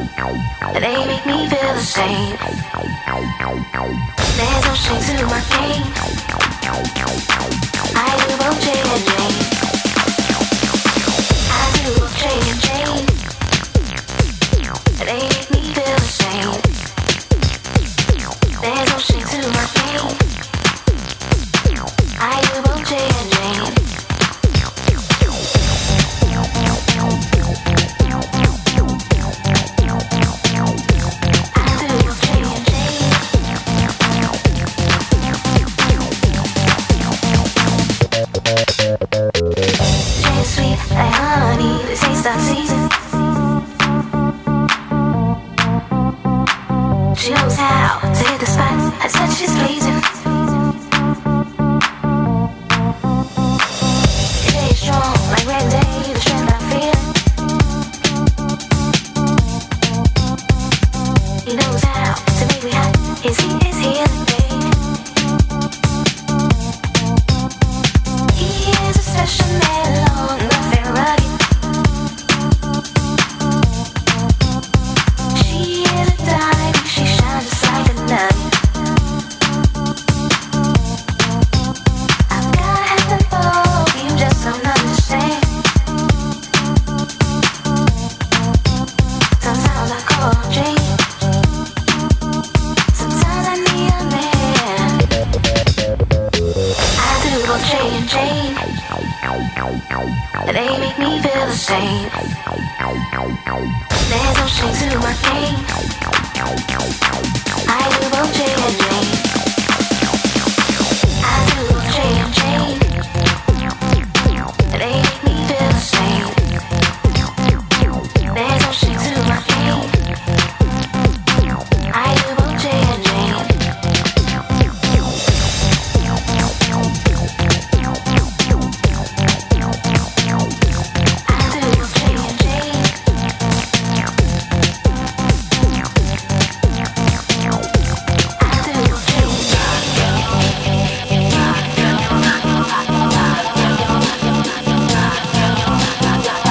They make me feel the same. There's no shame to my game. I do both J and Jane. I do both J and Jane. They make me feel the same. There's no shame to my game. I do both J and Jane. Sweet like honey, the taste of season. She knows how to hit the spot. Her touch is pleasing. Stay strong like red day, the strength I feel. He knows how to make me hot. His heat is here today. He is a special man. They make me feel the same. There's no shame to my game.